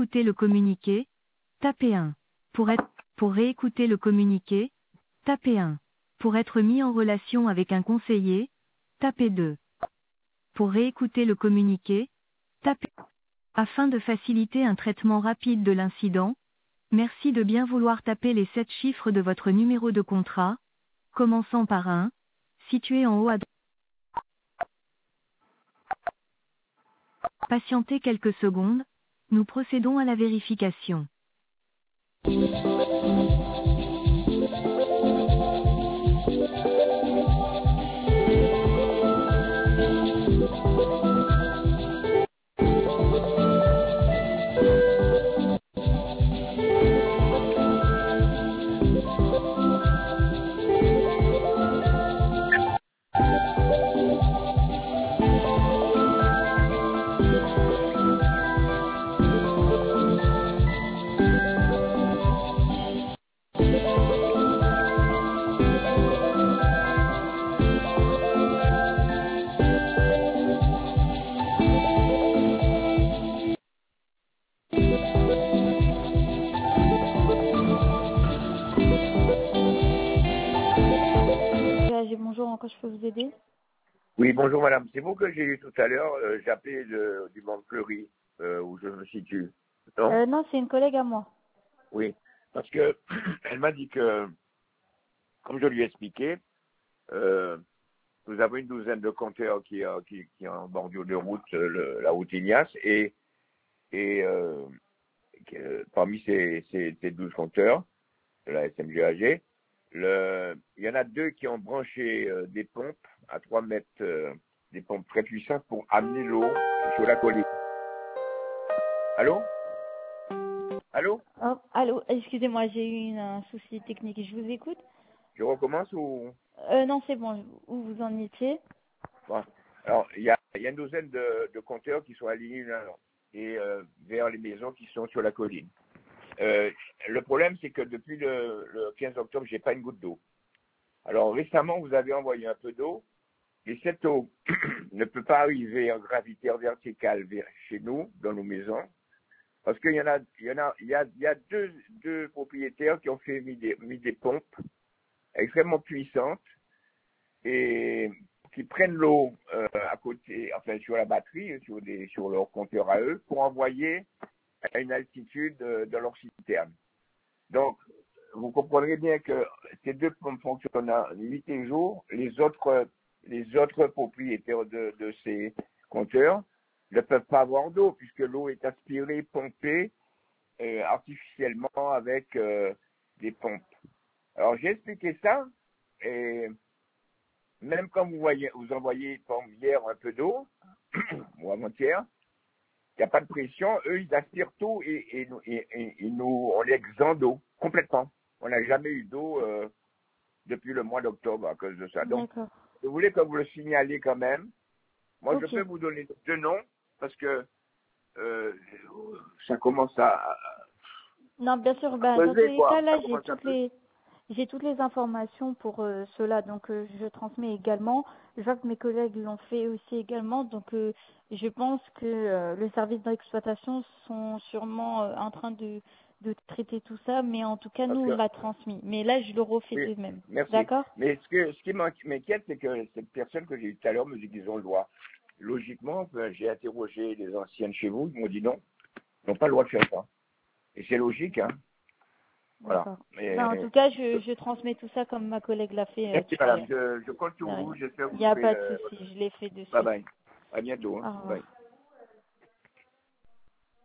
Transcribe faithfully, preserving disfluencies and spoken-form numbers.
réécouter le communiqué, tapez un. Pour être, pour réécouter le communiqué, tapez un. Pour être mis en relation avec un conseiller, tapez deux. Pour réécouter le communiqué, tapez. Afin de faciliter un traitement rapide de l'incident, merci de bien vouloir taper les sept chiffres de votre numéro de contrat, commençant par un, situé en haut à droite. Patientez quelques secondes, nous procédons à la vérification. Bonjour, encore je peux vous aider? Oui, bonjour madame. C'est vous que j'ai eu tout à l'heure. Euh, j'ai appelé de- du Mont Fleury, euh, où je me situe. Non euh, Non, c'est une collègue à moi. Oui. Parce que elle m'a dit que, comme je lui ai expliqué, euh, nous avons une douzaine de compteurs qui, euh, qui, qui en bordure de route, euh, le- la route Ignace, et, et euh, que, parmi ces, ces, ces douze compteurs de la S M G A G, le, il y en a deux qui ont branché euh, des pompes à trois mètres, euh, des pompes très puissantes pour amener l'eau sur la colline. Allô Allô Oh, allô, excusez-moi, j'ai eu une- un souci technique. Je vous écoute? Je recommence ou euh, Non, c'est bon. Où vous en étiez? bon. Alors, il y a, il y a une douzaine de, de compteurs qui sont alignés l'un l'autre et euh, vers les maisons qui sont sur la colline. Euh, le problème, c'est que depuis le, le quinze octobre, j'ai pas une goutte d'eau. Alors, récemment, vous avez envoyé un peu d'eau, et cette eau ne peut pas arriver en gravité verticale vers chez nous, dans nos maisons, parce qu'il y en a, il y en a, il y a, il y a deux, deux propriétaires qui ont fait mis des, mis des pompes extrêmement puissantes et qui prennent l'eau euh, à côté, enfin sur la batterie, sur des, sur leur compteur à eux, pour envoyer à une altitude euh, dans leur citerne. Donc, vous comprendrez bien que ces deux pompes fonctionnent nuit et jour. Les autres, les autres propriétaires de, de ces compteurs ne peuvent pas avoir d'eau puisque l'eau est aspirée, pompée euh, artificiellement avec euh, des pompes. Alors j'ai expliqué ça et même quand vous voyez, vous envoyez par exemple, hier un peu d'eau ou avant-hier, il n'y a pas de pression, eux ils aspirent tout et, et, et, et, et nous on est exempt d'eau complètement. On n'a jamais eu d'eau euh, depuis le mois d'octobre à cause de ça. Donc, D'accord. je voulais que vous le signaliez quand même. Moi, je Ok. peux vous donner deux noms parce que euh, ça commence à, à Non, bien sûr, ben, dans tous peser, les cas, quoi. là, Ça j'ai commence à toutes peser. les j'ai toutes les informations pour euh, cela, donc euh, je transmets également. Je vois que mes collègues l'ont fait aussi également, donc euh, je pense que euh, le service d'exploitation sont sûrement euh, en train de, de traiter tout ça, mais en tout cas, nous, Parce on que, l'a transmis. Mais là, je le refais oui, tout de même. merci. D'accord? Mais ce, que, ce qui m'in- m'inquiète, c'est que cette personne que j'ai eue tout à l'heure me dit qu'ils ont le droit. Logiquement, ben, j'ai interrogé les anciennes chez vous, ils m'ont dit non, ils n'ont pas le droit de faire ça. Et c'est logique, hein. Voilà. D'accord. Mais, Ben, en tout cas, je, je transmets tout ça comme ma collègue l'a fait euh, merci, tout à madame. l'heure. Je, je compte De sur vous. rien. J'espère que Il vous n'y a ferez pas de le... souci, je l'ai fait de Bye suite. bye. À bientôt. Hein. Au revoir. Bye.